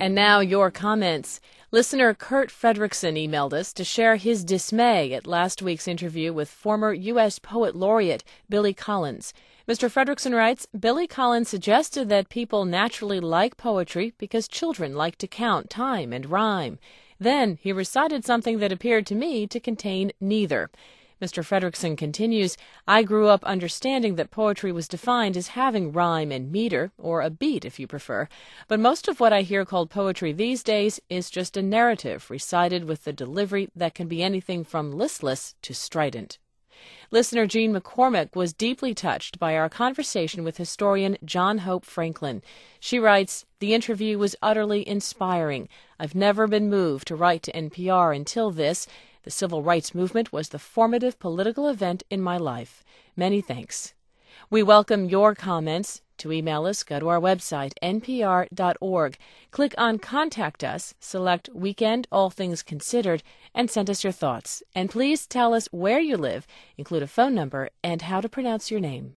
And now your comments. Listener Kurt Fredrickson emailed us to share his dismay at last week's interview with former U.S. Poet Laureate Billy Collins. Mr. Fredrickson writes, Billy Collins suggested that people naturally like poetry because children like to count time and rhyme. Then he recited something that appeared to me to contain neither. Mr. Fredrickson continues, I grew up understanding that poetry was defined as having rhyme and meter, or a beat if you prefer, but most of what I hear called poetry these days is just a narrative recited with the delivery that can be anything from listless to strident. Listener Jean McCormick was deeply touched by our conversation with historian John Hope Franklin. She writes, the interview was utterly inspiring. I've never been moved to write to NPR until this. The civil rights movement was the formative political event in my life. Many thanks. We welcome your comments. To email us, go to our website, npr.org. Click on Contact Us, select Weekend All Things Considered, and send us your thoughts. And please tell us where you live, include a phone number, and how to pronounce your name.